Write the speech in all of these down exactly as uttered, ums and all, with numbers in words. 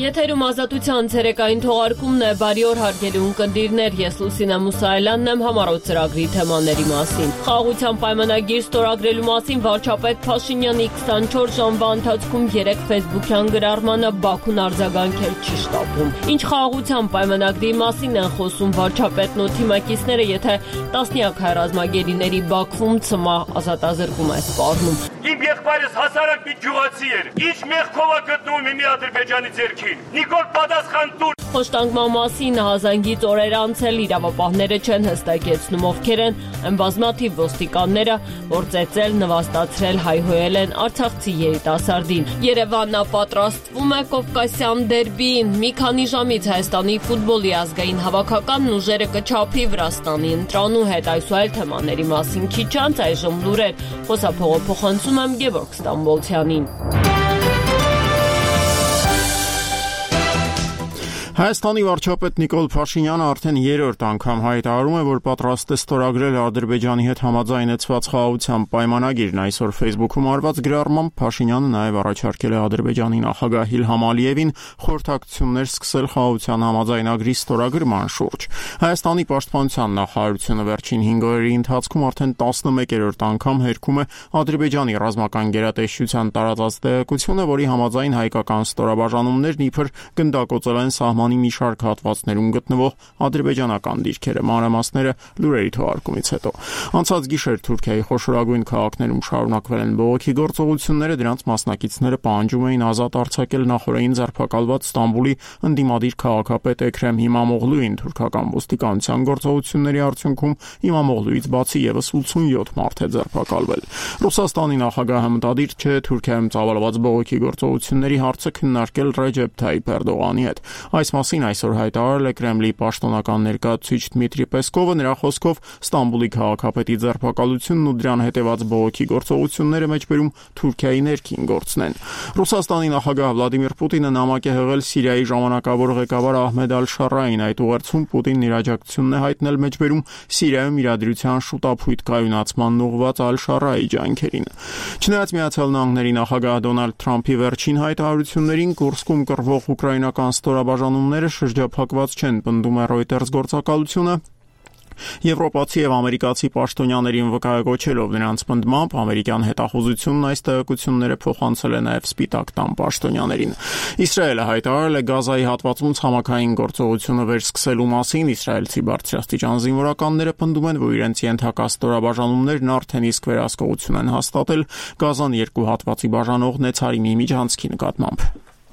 Եթերում ազատության ցերեկային թողարկումն է, բարի օր հարգելի ունկնդիրներ, ես Լուսինե Մուսայելյանն եմ համառոտ ծրագրի թեմաների մասին։ Խաղաղության պայմանագիր ստորագրելու մասին վարչապետ Փաշինյանի քսանչորս ժամվա ընթացքում երեք ֆեյսբուքյան գրառմանը Բաքուն արձագանքել չի շտապում։ Ինչ խաղաղության պայմանագրի մասին են խոսում վարչապետն ու թիմակիցները, եթե տասնյակ հայրազմագերիների Բաքվում ցմահ ազատազրկում է սպառնում։ Իմ եղբայրս հասարակ մի գյուղացի էր։ Ինչ մեղքով է գտնվում մի Ադրբեջանի ձեռքին։ Նիկոլ պատասխան տուր։ Խոշտանգման մասին հազանգից օրեր անցել իրավապահները չեն հստակեցնում ովքեր են, այն բազմաթիվ ոստիկանները, որ ծեծել, նվաստացրել, հայհոյել են արցախցի երիտասարդին։ Երևանն պատրաստվում է Կովկասյան դերբիին։ Մի քանի ժամից Հայաստանի ֆուտբոլի ազգային հավաքականն ուժերը կչափի Վրաստանի ընտրանու հետ, այսօր թեմաների մասին քիչ անց այժմ լուրեր։ Խոսափողոփոխանցում եմ Գևորգ Ստամբոլցյանին։ Հայաստանի վարչապետ Նիկոլ Փաշինյանը արդեն երրորդ անգամ հայտարարում է, որ պատրաստ է ստորագրել Ադրբեջանի հետ համաձայնեցված խաղաղության պայմանագիրն։ Այսօր Facebook-ում արված գրառմամբ Փաշինյանը նաև առաջարկել է Ադրբեջանի նախագահ Իլհամ Ալիևին խորհրդակցություններ սկսել խաղաղության համաձայնագրի ստորագրման շուրջ։ Հայաստանի պաշտպանության նախարարությունը վերջին հինգ օրերի ընթացքում արդեն տասնմեկերորդ անգամ հերքում է Ադրբեջանի ռազմական գերատեսչության տարածած տեղեկությունը, որի համաձայն հայկական ստորաբաժանումներն իբր գնդակոծել են սահման մի շարք հատվածներում գտնվող ադրբեջանական դիրքերը, մանրամասները լուրերի թողարկումից հետո։ Անցած գիշեր Թուրքիայի խոշորագույն քաղաքներում շարունակվել են բողոքի գործողությունները, դրանց մասնակիցները պահանջում էին ազատ արձակել նախօրեին ձերբակալված Ստամբուլի ընդդիմադիր քաղաքապետ Էքրեմ Հիմամօղլուին։ Թուրքական ոստիկանության գործողությունների արդյունքում Հիմամօղլուից բացի ևս ութսունյոթ մարդ է ձերբակալվել։ Ռուսաստանի նախագահը մտադիր չէ Թուրքիայում ծավալված բողոքի գործողությունների հարցը քննարկել Ռեջեփ Թայիփ Էրդողանի հետ։ Այս մասին այսօր հայտարարել է Կրեմլի պաշտոնական ներկայացուցիչ Դմիտրի Պեսկովը, նրա խոսքով Ստամբուլի քաղաքապետի ձերբակալությունն ու դրան հետևած բողոքի գործողությունները մեջբերում Թուրքիայի ներքին գործն են։ Ռուսաստանի նախագահ Վլադիմիր Պուտինը նամակ է հղել Սիրիայի ժամանակավոր ղեկավար Ահմեդ Ալ-Շարային։ Այդ ուղերձում Պուտինն իր աջակցությունն է հայտնել մեջբերում Սիրիայում իրադրության շուտափույթ կայունացմանն ուղղված Ալ-Շարայի ջանքերին։ Չնայած Միացյալ Նահանգների նախագահ Դոնալդ Թրամփի վերջին հայտարարություններին Կուրսկում կռվող ուկրաինական ստորաբաժանումները շրջափակված չեն, պնդում է Reuters գործակալությունը։ Եվրոպացի եւ ամերիկացի պաշտոնյաներին վկայակոչելով նրանց պնդմամբ ամերիկյան հետախուզությունն այս տեղեկությունները փոխանցել է նաեւ Սպիտակ տան պաշտոնյաներին։ Իսրայելը հայտարարել է Գազայի հատվածում ցամաքային գործողությունը վերսկսելու մասին։ Իսրայելցի բարձրաստիճան զինվորականները պնդում են, որ իրենց ենթակա ստորաբաժանումներն արդեն իսկ վերահսկողություն են հաստատել Գազան երկու հատվածի բաժանող Նեցարիմի միջանցքի նկատմամբ։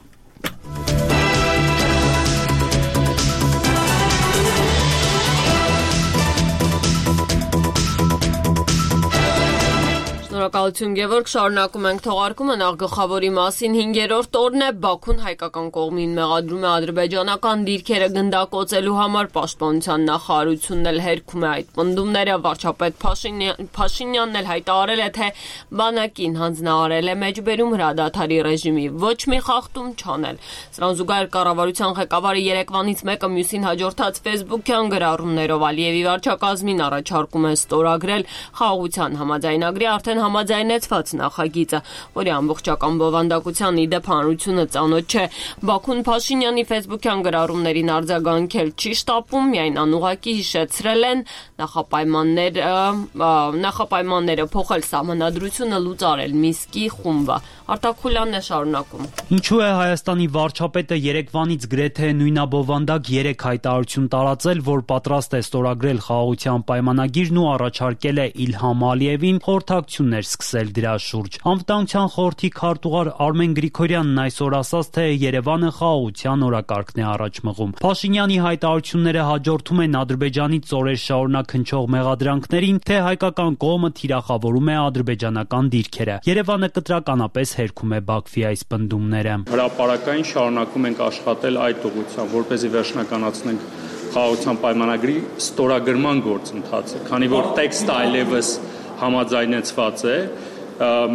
Շնորհակալություն Գևորգ, շարունակում ենք թողարկումը նախ գլխավորի մասին հինգերորդ օրն է Բաքուն հայկական կողմին մեղադրում է ադրբեջանական դիրքերը գնդակոծելու համար, պաշտպանության նախարարությունն էլ հերքում է այդ պնդումները, վարչապետ Փաշինյանն էլ հայտարարել է, թե բանակին հանձնարարել է մեջբերում հրադադարի ռեժիմի ոչ մի խախտում չանել։ Սրան զուգահեռ կառավարության ղեկավարը երեկվանից մեկը մյուսին հաջորդած ֆեյսբուքյան գրառումներով Ալիևի վարչակազմին առաջարկում է ստորագրել խաղաղության համաձայնագրի արդեն համաձայնեցված նախագիծը, որի ամբողջական բովանդակության իդեպ հանրությունը ծանոթ չէ։ Բաքուն Փաշինյանի ֆեյսբուքյան գրառումներին արձագանքել չի շտապում, միայն անուղղակի հիշեցրել են նախապայմաններ, նախապայմանները փոխել սահմանադրությունը լուծարել Միսկի խումբը։ Արտակ Խուլյանն է շարունակում։ Ինչու է Հայաստանի վարչապետը երեկվանից գրեթե նույնաբովանդակ երեք հայտարարություն տարածել, որ պատրաստ է ստորագրել խաղաղության պայմանագիրն ու առաջարկել է Իլհամ Ալիևին խորհրդակցություններ սկսել դրա շուրջ։ Անվտանգության խորհրդի քարտուղար Արմեն Գրիգորյանն այսօր ասաց, թե Երևանը խաղաղության օրակարգն է առաջ մղում։ Փաշինյանի հայտարարությունները հաջորդում են Ադրբեջանից օրեր շարունակ հնչող մեղադրանքներին, թե հայկական կողմը թիրախավորում է ադրբեջանական դիրքերը։ Երևանը կտրականապես հերքում է Բաքվի այս պնդումները։ Հրապարակային շարունակում ենք աշխատել այդ ուղղությամբ, որպեսզի վերջնականացնենք խաղաղության պայմանագրի ստորագրման գործընթացը, քանի որ տեքստը այլևս համաձայնեցված է, մենք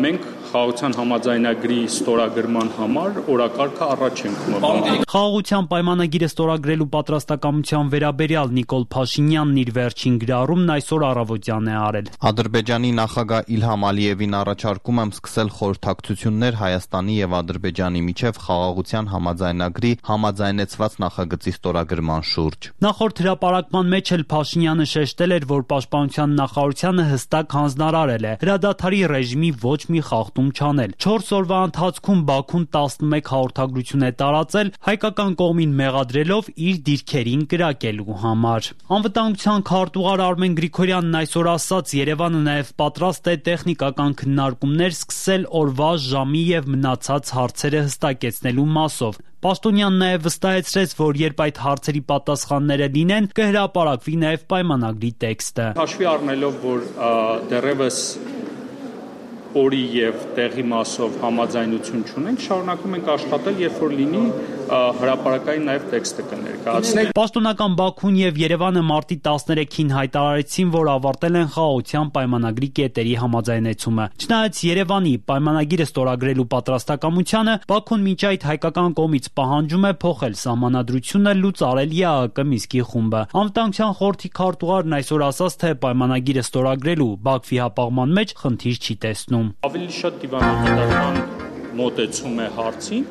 խաղաղության համաձայնագրի ստորագրման համար օրակարգը առաջ ենք մղում։ Խաղաղության պայմանագիրը ստորագրելու պատրաստակամության վերաբերյալ Նիկոլ Փաշինյանն իր վերջին գրառումն այսօր առավոտյան է արել։ Ադրբեջանի նախագահ Իլհամ Ալիևին առաջարկում եմ սկսել խորհրդակցություններ Հայաստանի եւ Ադրբեջանի միջև խաղաղության համաձայնագրի համաձայնեցված նախագծի ստորագրման շուրջ։ Նախորդ հրապարակման մեջ էլ Փաշինյանը շեշտել էր, որ պաշտպանության նախարարությանը հստակ հանձնարարել է հրադադարի ռեժիմի ոչ մի խախտում չանել։ չորս օրվա ընթացքում Բաքուն տասնմեկ հաղորդագրություն է տարածել հայկական կողմին մեղադրելով իր դիրքերին կրակելու համար։ Անվտանգության քարտուղար Արմեն Գրիգորյանն այսօր ասաց, Երևանը նաև պատրաստ է տեխնիկական քննարկումներ սկսել օրվա ժամի եւ մնացած հարցերը հստակեցնելու մասով։ Պաշտոնյանն նաև վստահեցրեց, որ երբ այդ հարցերի պատասխանները լինեն, կհրապարակվի նաև պայմանագրի տեքստը։ Հաշվի առնելով, որ դեռևս օրի եւ տեղի մասով համաձայնություն չունենք, շարունակում ենք աշխատել, երբ որ լինի հրապարակային նաև տեքստը կներկայացնենք։ Պաշտոնական Բաքուն եւ Երևանը մարտի տասներեքին հայտարարեցին, որ ավարտել են խաղաղության պայմանագրի կետերի համաձայնեցումը։ Չնայած Երևանի պայմանագիրը ստորագրելու պատրաստակամությանը, Բաքուն մինչ այդ հայկական կողմից պահանջում է փոխել սահմանադրությունը, լուծարել ԵԱՀԿ Մինսկի խումբը։ Անվտանգության խորհրդի քարտուղարն այսօր ասաց, թե պայմանագիրը ստորագրելու Բաքվի հապաղման մեջ խնդիր չի տեսնում։ Ավելի շատ դիվանագիտական մոտեցում է հարցին։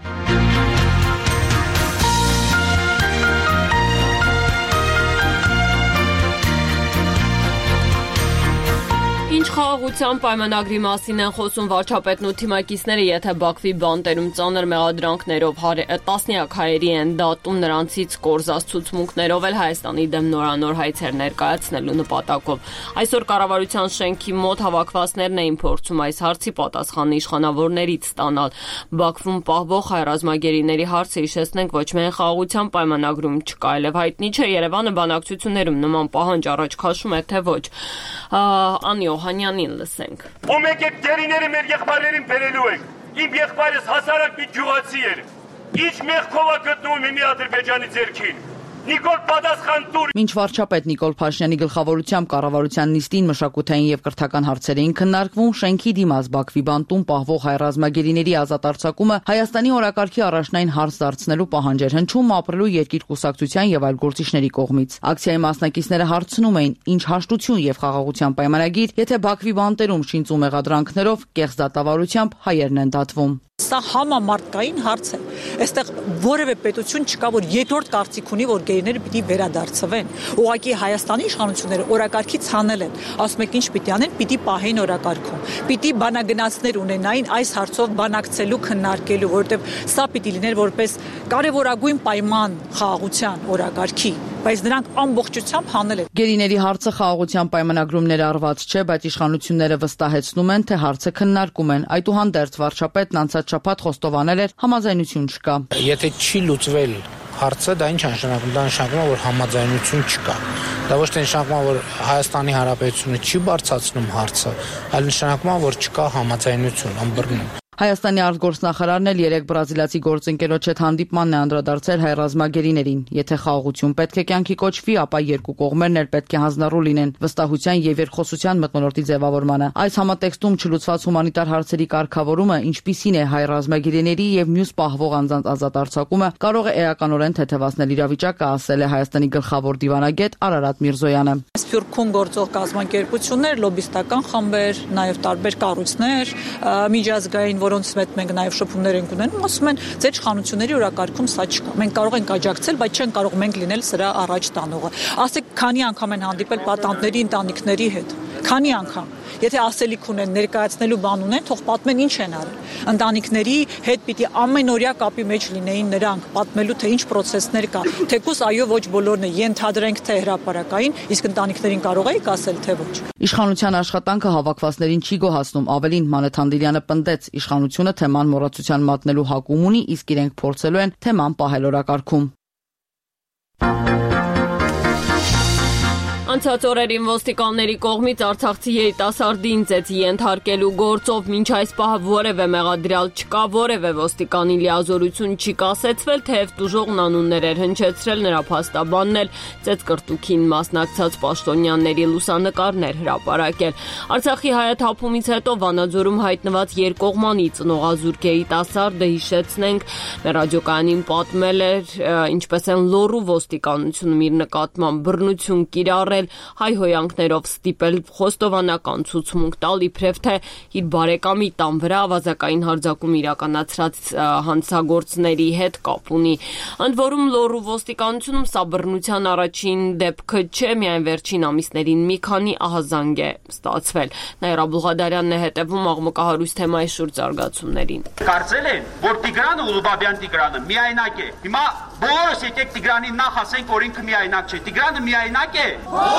Ինչ խաղաղության պայմանագրի մասին են խոսում վարչապետն ու թիմակիցները, եթե Բաքվի բանտերում ծանր մեղադրանքներով տասնյակ հայերի են դատում, նրանցից կորզած ցուցմունքներով էլ Հայաստանի դեմ նորանոր հայցեր ներկայացնելու նպատակով։ Այսօր կառավարության շենքի մոտ հավաքվածներն էին փորձում այս հարցի պատասխանը իշխանավորներից ստանալ։ Բաքվում պահվող հայ ռազմագերիների հարցը հիշեցնենք ոչ միայն խաղաղության պայմանագրում չկա, այլև հայտնի չէ Երևանը բանակցություններում նման պահանջ առաջ քաշում է, թե ոչ։ Անի Օհանյանին լսենք։ Ում եկեք գերիները մեր եղբայրերին բերելու եք։ Իմ եղբայրս հասարակ մի գյուղացի էր։ Ինչ մեղքով է գտնվում մի ադրբեջանի ձեռքին։ Նիկոլ պատասխան տուր։ Մինչ վարչապետ Նիկոլ Փաշինյանի գլխավորությամբ կառավարության նիստին մշակութային եւ կրթական հարցեր էին քննարկվում, շենքի դիմաց Բաքվի բանտում պահվող հայ ռազմագերիների ազատ արձակումը Հայաստանի օրակարգի առաջնային հարց դարձնելու պահանջ էր հնչում ապրելու երկիր կուսակցության եւ այլ գործիչների կողմից։ Ակցիայի մասնակիցները հարցնում էին, ինչ հաշտություն եւ խաղաղության պայմանագիր, եթե Բաքվի բանտերում շինծ ու մեղադրանքներով կեղծ դատավարությամբ հայերն են դատվում։ Սա համամարտկային հարց է։ Այստեղ որևէ պետություն չկա, որ երկրորդ կարծիք ունի, որ գերիները պիտի վերադարձվեն։ Ուղղակի Հայաստանի իշխանությունները օրակարգից հանել են։ Ասում եք ինչ պիտի անեն, պիտի պահեն օրակարգում։ Պիտի բանագնացներ ունենային այս հարցով բանակցելու, քննարկելու, որովհետև սա պիտի լիներ որպես կարևորագույն պայման խաղաղության օրակարգի, բայց նրանք ամբողջությամբ հանել են։ Գերիների հարցը խաղաղության պայմանագրում ներառված չէ, բայց իշխանությունները վստահեցնում են, թե հարցը քննարկում են։ Այդուհանդերձ վարչապետն անցած շաբաթ խոստովանել էր, համաձայնություն չկա։ Եթե չի լուծվել հարցը, դա ինչ նշանակում, դա նշանակում է, որ համաձայնություն չկա։ Դա ոչ թե նշանակում է, որ Հայաստանի Հանրապետությունը չի բարձրացնում հարցը, այլ նշանակում է, որ չկա համաձայնություն, ըմբռնում։ Հայաստանի արտգործնախարարն էլ երեք բրազիլացի գործընկերոջ հետ հանդիպմանն է անդրադարձել հայ ռազմագերիներին։ Եթե խաղաղություն պետք է կյանքի կոչվի, ապա երկու կողմերն էլ պետք է հանձնառու լինեն վստահության եւ երկխոսության մթնոլորտի ձևավորմանը։ Այս համատեքստում չլուծված հումանիտար հարցերի կարգավորումը, ինչպիսին է հայ ռազմագերիների եւ մյուս պահվող անձանց ազատ արձակումը, կարող է էականորեն թեթևացնել իրավիճակը, ասել է Հայաստանի գլխավոր դիվանագետ Արարատ Միրզոյանը։ Սփյուռքում գործող կազմակերպություններ, լոբիստական խմբեր, նաեւ տարբեր կառույցներ, միջազգային որոնց հետ մենք նաև շփումներ ենք ունենում, ասում են, ձեր իշխանությունների օրակարգում սա չկա։ Մենք կարող ենք աջակցել, բայց չեն կարող մենք լինել սրա առաջ տանողը։ Ասեք, քանի անգամ են հանդիպել պատանդների ընտանիքների հետ։ Քանի անգամ։ Եթե ասելիք ունեն, ներկայացնելու բան ունեն, թող պատմեն ինչ են արել։ Ընտանիքների հետ պիտի ամենօրյա կապի մեջ լինեին նրանք, պատմելու թե ինչ process-ներ կա։ Թեկուզ այո, ոչ բոլորն է, ենթադրենք թե հրապարակային, իսկ ընտանիքներին կարող եք ասել թե ոչ։ Իշխանության աշխատանքը հավաքվածներին չի գոհացնում, ավելին Մանեթ Անդրյանը պնդեց, իշխանությունը թեման մոռացության մատնելու հակում ունի, իսկ իրենք փորձելու են թեման պահել օրակարգում։ Անցած օրերին ոստիկանների կողմից արցախցի երիտասարդին ծեծի ենթարկելու գործով մինչ այս պահը որևէ մեղադրյալ չկա, որևէ ոստիկանի լիազորություն չի կասեցվել, թեև տուժողն անուններ էր հնչեցրել, նրա փաստաբանն էլ ծեծկրտուքին մասնակցած պաշտոնյաների լուսանկարներ հրապարակել։ Արցախի հայաթափումից հետո Վանաձորում հայտնված երկկողմանի ծնողազուրկ երիտասարդը, հիշեցնենք, մեր ռադիոկայանին պատմել էր, ինչպես են Լոռու ոստիկանությունում իր նկատմամբ բռնություն կիրառել, հայհոյանքներով ստիպել խոստովանական ցուցմունք տալ, իբրև թե իր բարեկամի տան վրա ավազակային հարձակում իրականացրած հանցագործների հետ կապ ունի։ Ընդ որում Լոռու ոստիկանությունում սա բռնության առաջին դեպքը չէ, միայն վերջին ամիսներին մի քանի ահազանգ է ստացվել։ Նաիրա Բուղադարյանն է հետևում աղմկահարույց թեմայի շուրջ զարգացումներին։ Կարծել են, որ Տիգրանը Ուլուբաբյան Տիգրանը միայնակ է։ Հիմա բոլորս եկեք Տիգրանին նախ ասենք, որ ինքը միայնակ չէ։ Տիգրանը միայնակ է։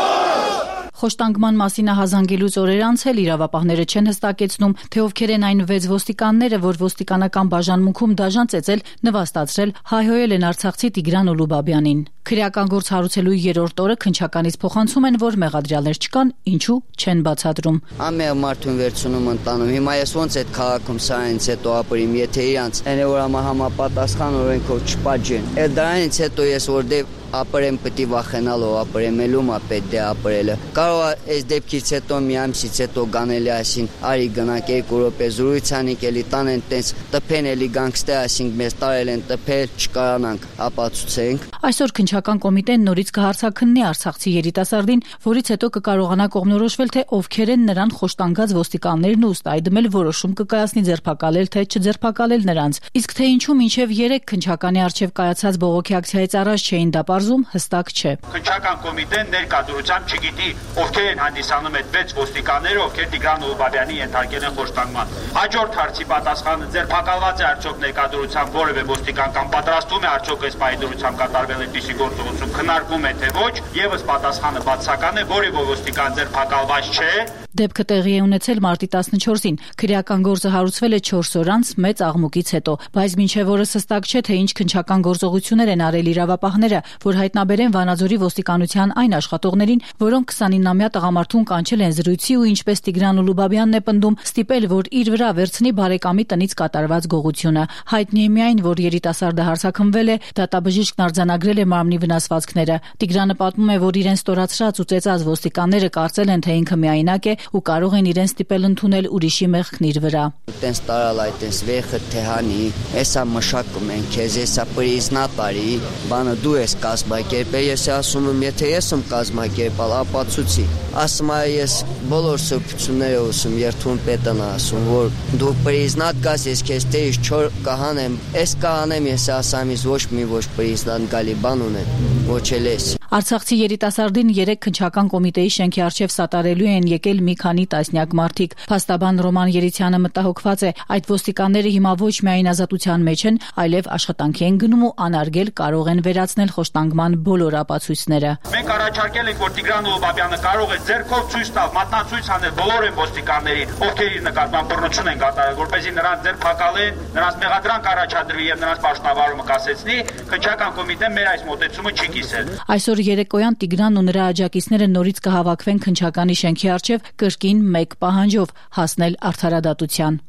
Խոշտանգման մասին ահազանգելուց օրեր անց էլ իրավապահները չեն հստակեցնում, թե ովքեր են այն վեց ոստիկանները, որ ոստիկանական բաժանմունքում դաժան ծեծել, նվաստացրել, հայհոյել են արցախցի Տիգրան Ուլուբաբյանին։ Քրեական գործ հարուցելու երրորդ օրը քննչականից փոխանցում են, որ մեղադրյալներ չկան, ինչու չեն բացատրում։ Ամեն մարդուն վերցնում ընտանում։ Հիմա ես ոնց այդ քաղաքում սա ինձ հետո ապրիմ, եթե իրանց այնը որ համա համապատասխան օրենքով չպատժեն։ Այդ դրանից հետո ես որտեղ ապրեմ պետք է վախենալով ապրեմ, ելում է պետք է ապրելը։ Կարող է այս դեպքից հետո մի ամսից հետո գանելի ասին, արի գնանք երկու րոպե զրույց անենք, էլի տանեն տենց տփեն, էլի գանգստե ասինք, մեզ տարել են տփել, չկարանանք ապացուցենք։ Այսօր քննչական կոմիտեն նորից կհարցաքննի արցախցի երիտասարդին, որից հետո կկարողանա կողմնորոշվել, թե ովքեր են նրան խոշտանգած ոստիկաններն ու ըստ այդմ էլ որոշում կկայացնի ձերբակալել թե չձերբակալել նրանց։ Իսկ թե ինչու մինչև երեք քննչականի առջև կայացած բողոքի ակցիայից առաջ չէին դա պարզում, հստակ չէ։ Քննչական կոմիտեն ներկայությամբ չգիտի ովքեր են հանդիսանում այդ վեց ոստիկանները, ովքեր Տիգրան Ուլուբաբյանի ենթարկել են խոշտանգման։ Հաջորդ հարցի պատասխանը ձերբակալված է արդյոք ներկայությամբ որևէ ոստիկան կամ պատրաստվում է արդյոք այս պայդրությամբ կատարվել այդպիսի գործողություն, քննարկվում է թե ոչ, եւս պատասխանը բացասական է, որևէ ոստիկան ձերբակալված չէ։ Դեպքը տեղի է ունեցել մարտի տասնչորսին։ Քրեական գործը հարուցվել է չորս օր անց մեծ աղմուկից հետո, բայց մինչև օրս հստակ չէ, թե ինչ քննչական գործողություններ են արել իրավապահները, որ հայտնաբերեն Վանաձորի ոստիկանության այն աշխատողներին, որոնք քսանինամյա տղամարդուն կանչել են զրույցի ու ինչպես Տիգրան Ուլուբաբյանն է պնդում, ստիպել, որ իր վրա վերցնի բարեկամի տնից կատարված գողությունը։ Հայտնի է միայն, որ երիտասարդը հարձակվվել է, դատաբժիշկն արձանագրել է մարմնի վնասվածքները։ Տիգրանը պատմում է, որ իրեն ստորացրած ու ծեծած ոստիկանները կարծել են, թե ինքը միայնակ է ու կարող են իրեն ստիպել ընդունել ուրիշի մեղքն իր վրա։ Տենց տարալ այդպես վեխը թեհանի, էսա մշակում են քեզ, էսա պրիզնատարի, բանը դու ես կազմակերպել, ես ասում եմ, եթե ես եմ կազմակերպալ, ապացուցի։ Ասում եմ, ես բոլոր սրբությունները ուսում, երթուն պետն ասում, որ դու պրիզնատ կաս, ես քեզ տեից չոր կահանեմ, ես կահանեմ, ես ասամ, ես ոչ մի ոչ պրիզնատ գալի բան ունեմ, ոչ էլ ես։ Արցախցի երիտասարդին երեք քննչական կոմիտեի շենքի առջև սատարելու են եկել մի քանի տասնյակ մարդիկ։ Փաստաբան Ռոման Երիցյանը մտահոգված է, այդ ոստիկանները հիմա ոչ միայն ազատության մեջ են, այլև աշխատանքի են գնում ու անարգել կարող են վերացնել խոշտանգման բոլոր ապացույցները։ Մենք առաջարկել ենք, որ Տիգրան Ուլուբաբյանը կարող է ձեռքով ցույց տալ, մատնացույց անել բոլոր այն ոստիկաններին, ովքեր իր նկատմամբ բռնություն են կատարել, որպեսզի նրանց ձերբակալեն, նրանց մեղադրանք առաջադրվի եւ նրանց պաշտպանվարումը կասեցնի։ Քննչական կոմիտեն մեր այս մոտեցումը չի կիսել։ Այսօր երեկոյան Տիգրանն ու նրա աջակիցները նորից կհավաքվեն քննչականի շենքի առջև կրկին մեկ պահանջով՝ հասնել արդարադատության։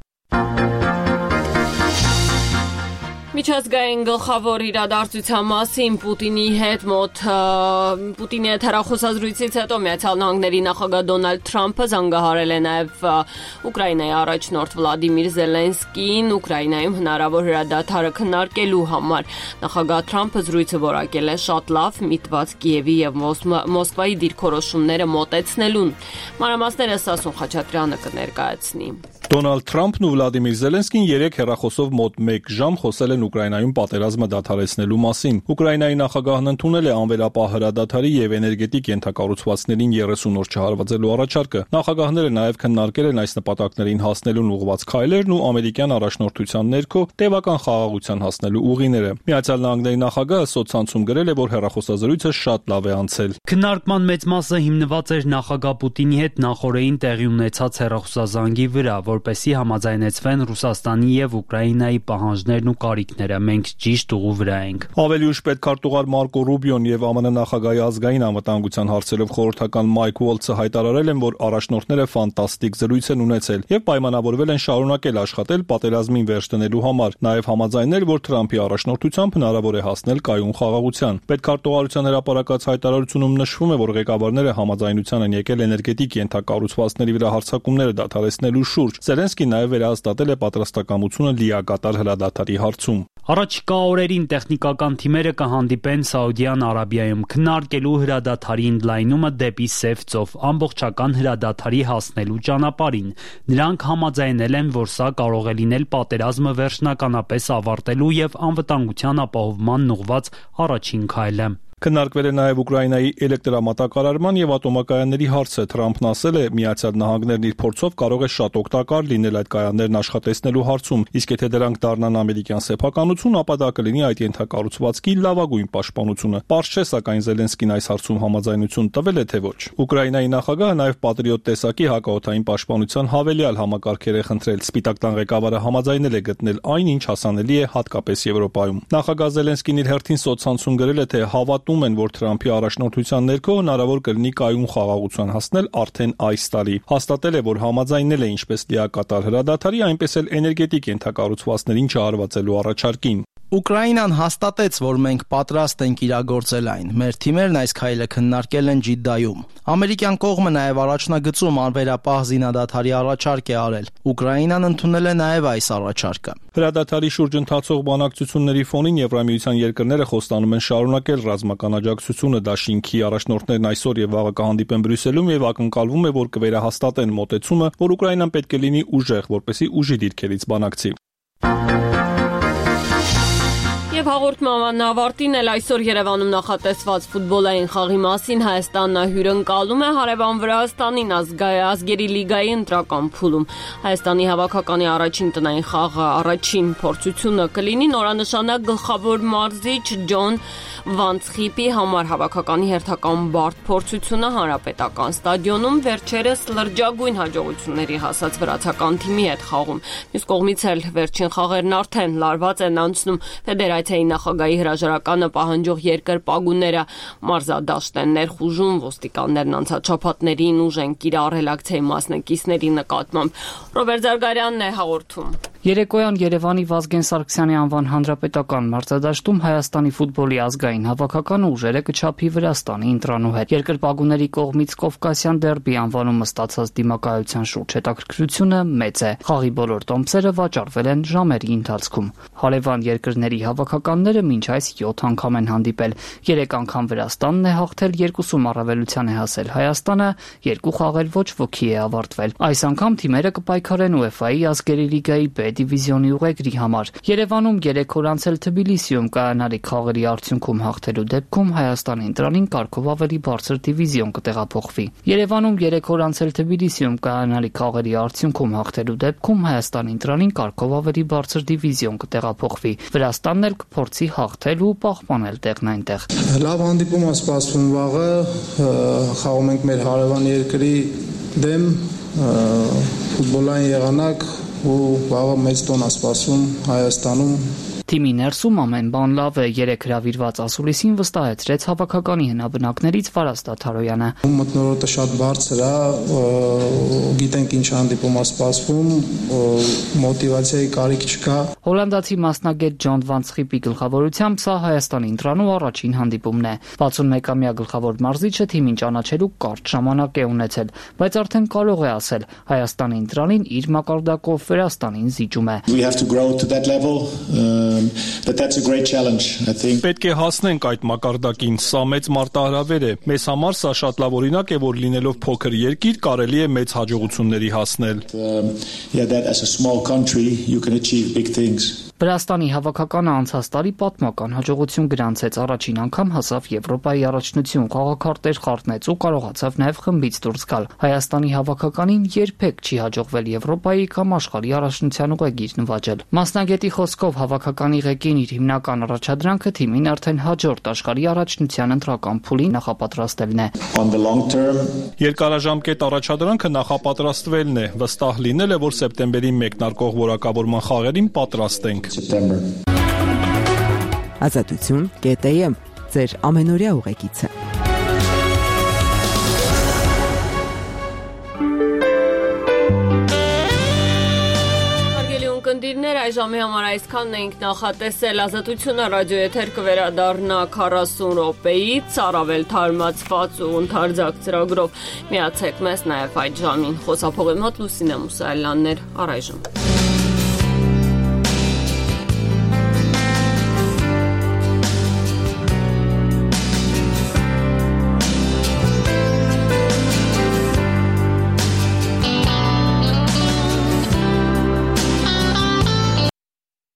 Միջազգային գլխավոր իրադարձության մասին Պուտինի հետ մոտ Պուտինի հետ հեռախոսազրույցից հետո Միացյալ Նահանգների նախագահ Դոնալդ Թրամփը զանգահարել է նաև Ուկրաինայի առաջնորդ Վլադիմիր Զելենսկիին Ուկրաինայում հնարավոր հրադադարը քննարկելու համար։ Նախագահ Թրամփը զրույցը որակել է շատ լավ, միտված Կիևի եւ Մոսկվայի դիրքորոշումները մոտեցնելուն։ Մանրամասները Սասուն Խաչատրյանը կներկայացնի։ Դոնալդ Թրամփն ու Վլադիմիր Զելենսկին երեք հեռախոսով մոտ մեկ ժամ խոսել են Ուկրաինայում պատերազմը դադարեցնելու մասին։ Ուկրաինայի նախագահն ընդունել է անվերապահ հրադադարի եւ էներգետիկ ենթակառուցվածքներին երեսուն օր չհարվածելու առաջարկը։ Նախագահները նաեւ քննարկել են այս նպատակներին հասնելուն ուղղված քայլերն ու ամերիկյան առաջնորդության ներքո տևական խաղաղության հասնելու ուղիները։ Միացյալ Նահանգների նախագահը սոցցանցում գրել է, որ հեռախոսազրույցը շատ լավ է անցել։ Քննարկման մեծ մասը հիմնված էր նախագահ Պուտինի հետ նախորդին տեղի ունեցած հեռախոսազանգի վրա, որ որպեսզի համաձայնեցվեն Ռուսաստանի եւ Ուկրաինայի պահանջներն ու կարիքները։ Մենք ճիշտ ուղու վրա ենք։ Ավելի ուշ պետքարտուղար Մարկո Ռուբիոն եւ ԱՄՆ նախագահի ազգային անվտանգության հարցերով խորհրդական Մայք Ուոլցը հայտարարել են, որ առաջնորդները ֆանտաստիկ զրույց են ունեցել եւ պայմանավորվել են շարունակել աշխատել պատերազմին վերջ դնելու համար, նաեւ համաձայնել, որ Թրամփի առաջնորդությամբ հնարավոր է հասնել կայուն խաղաղության։ Պետքարտուղարության հրապարակած հայտարարությունում նշվում է, որ ղեկավարները համաձայնության են եկել էներգետիկ ենթակառուցվածքների վրա հարձակումները դադարեցնելու շուրջ։ Զելենսկին նաեւ վերահաստատել է պատրաստակամությունը լիակատար հրադադարի հարցում։ Առաջիկա օրերին տեխնիկական թիմերը կհանդիպեն Սաուդյան Արաբիայում քննարկելու հրադադարի ընդլայնումը դեպի Սև ծով ամբողջական հրադադարի հասնելու ճանապարհին։ Նրանք համաձայնել են, որ սա կարող է լինել պատերազմը վերջնականապես ավարտելու եւ անվտանգության ապահովմանն ուղղված առաջին քայլը։ Քննարկվել է նաև Ուկրաինայի էլեկտրամատակարարման եւ ատոմակայանների հարցը։ Թրամփն ասել է, Միացյալ Նահանգներն իր փորձով կարող է շատ օգտակար լինել այդ կայաններն աշխատեցնելու հարցում, իսկ եթե դրանք դառնան ամերիկյան սեփականություն, ապա դա կլինի այդ ենթակառուցվածքի լավագույն պաշտպանությունը։ Պարզ չէ, սակայն Զելենսկին այս հարցում համաձայնություն տվել է, թե ոչ։ Ուկրաինայի նախագահը նաև Պատրիոտ տեսակի հակաօդային պաշտպանության հավելյալ համակարգեր է խնդրել։ Սպիտակ տան ղեկավարը համաձայնել է գտնել այն, ինչ հասանելի է հատկապես Եվրոպայում։ Նախագահ Զելենսկին իր հերթին սոցցանցում գրել է, թե հավատում են, որ Թրամփի առաջնորդության ներքո հնարավոր կլինի կայուն խաղաղության հասնել արդեն այս տարի։ Հաստատել է, որ համաձայնել է ինչպես լիակատար հրադադարի, այնպես էլ էներգետիկ ենթակառուցվածքներին չհարվածելու առաջարկին։ Ուկրաինան հաստատեց, որ մենք պատրաստ ենք իրագործել այն։ Մեր թիմերն այս քայլը քննարկել են Ջիդդայում։ Ամերիկյան կողմը նաև առաջնագծում անվերապահ զինադադարի առաջարկ է արել։ Ուկրաինան ընդունել է նաև այս առաջարկը։ Հրադադարի շուրջ ընթացող բանակցությունների ֆոնին Եվրամիության երկրները խոստանում են շարունակել ռազմական աջակցությունը։ Դաշինքի առաջնորդներն այսօր եւ վաղը կհանդիպեն Բրյուսելում եւ ակնկալվում է, որ կվերահաստատեն մոտեցումը, որ Ուկրաինան պետք է լինի ուժեղ, որպեսզի ուժի դիրքերից բանակցի։ Եվ հաղորդման ավարտին էլ այսօր Երևանում նախատեսված ֆուտբոլային խաղի մասին Հայաստանը հյուրընկալում է հարևան Վրաստանին ազգերի լիգայի ընտրական փուլում։ Հայաստանի հավաքականի առաջին տնային խաղը առաջին փորձությունը կլինի նորանշանակ գլխավոր մարզիչ Ջոն Վանցխիպի համար հավաքականի հերթական բարդ փորձությունը Հանրապետական ստադիոնում վերջերս լրջագույն հաջողությունների հասած վրացական թիմի հետ խաղում։ Մյուս կողմից էլ վերջին խաղերն արդեն լարված են անցնում ֆեդերացիայի նախագահի հրաժարականը պահանջող երկրպագուները մարզադաշտ են ներխուժում, ոստիկաններն անցած շաբաթներին ուժ են կիրառել ակցիայի մասնակիցների նկատմամբ։ Ռոբերտ Զարգարյանն է հաղորդում։ Երեկոյան Երևանի Վազգեն Սարգսյանի անվան հանրապետական մարզադաշտում Հայաստանի ֆուտբոլի ազգային հավաքականը ուժերը կչափի Վրաստանի ընտրանու հետ։ Երկրպագուների կողմից Կովկասյան դերբի անվանումը ստացած դիմակայության շուրջ հետաքրքրությունը մեծ է։ Խաղի բոլոր տոմսերը վաճառվել են ժամերի ընթացքում։ Հարևան երկրների հավաքականները մինչ այս յոթ անգամ են հանդիպել։ երեք անգամ Վրաստանն է հաղթել, երկուսում առավելության է հասել Հայաստանը, երկու խաղեր ոչ ոքի է ավարտվել։ Այս անգամ թիմերը կպայքարեն ՈՒԵՖԱ-ի ազգերի լիգայի B դիվիզիոնի ուղեգրի համար։ Երևանում երեք օր անց էլ Թբիլիսիում կայանալիք խաղերի արդյունքում հաղթելու դեպքում Հայաստանի ընտրանին կարգով ավելի բարձր դիվիզիոն կտեղափոխվի։ Երևանում երեք օր անց էլ Թբիլիսիում կայանալիք խաղերի արդյունքում հաղթելու դեպքում Հայաստանի ընտրանին կարգով ավելի բարձր դիվիզիոն կտեղափոխվի։ Վրաստանն էլ կփորձի հաղթել ու պահպանել տեղն այնտեղ։ Լավ հանդիպում է սպասվում վաղը, խաղում ենք մեր հարևան երկրի դեմ, ֆուտբոլային եղանակ ու վաղը մեծ տոն է սպասվում Հայաստանում։ Թիմի ներսում ամեն բան լավ է, երեք հրավիրված ասուլիսին վստահեցրեց հավաքականի հնաբնակներից Վարազ Տաթարոյանը։ Մթնոլորտը շատ բարձր է, գիտենք ինչ հանդիպում է սպասվում, մոտիվացիայի կարիք չկա։ Հոլանդացի մասնագետ Ջոն Վանցխիպի գլխավորությամբ սա Հայաստանի ընտրանու առաջին հանդիպումն է։ վաթսունմեկամյա գլխավոր մարզիչը թիմին ճանաչելու կարճ ժամանակ է ունեցել, բայց արդեն կարող է ասել Հայաստանի ընտրանին իր մակարդակով Վրաստանին զիջում է։ We have to grow to that level. But that's a great challenge, I think. Պետք է հասնենք այդ մակարդակին, սա մեծ մարտահրավեր է։ Մեզ համար սա շատ լավ օրինակ է, որ լինելով փոքր երկիր կարելի է մեծ հաջողությունների հասնել։ Yeah, that as a small country you can achieve big things. Վրաստանի հավաքականը անցած տարի պատմական հաջողություն գրանցեց, առաջին անգամ հասավ Եվրոպայի առաջնություն, խաղաքարտեր խառնեց ու կարողացավ նաև խմբից դուրս գալ։ Հայաստանի հավաքականին երբեք չի հաջողվել Եվրոպայի կամ աշխարհի առաջնության ուղեգիր նվաճել։ Մասնագետի խոսքով հավաքականի ղեկին իր հիմնական առաջադրանքը թիմին արդեն հաջորդ աշխարհի առաջնության ընտրական փուլին նախապատրաստելն է։ Երկարաժամկետ առաջադրանքը նախապատրաստվելն է, վստահ լինել է, որ սեպտեմբերին մեկնարկող որակավորման խաղերին պատրաստ ենք։ Ազատություն կետ եմ ձեր ամենօրյա ուղեկիցը։ Կնդիրներ այժմի համար այսքանն էինք նախատեսել։ Ազատությունը ռադիոեթեր կվերադառնա քառասուն րոպեից առավել թարմացված ու ընդարձակ ծրագրով։ Միացեք մեզ նաև այդ ժամին։ Խոսափողի մոտ Լուսինե Մուսայելյանն էր, առայժմ։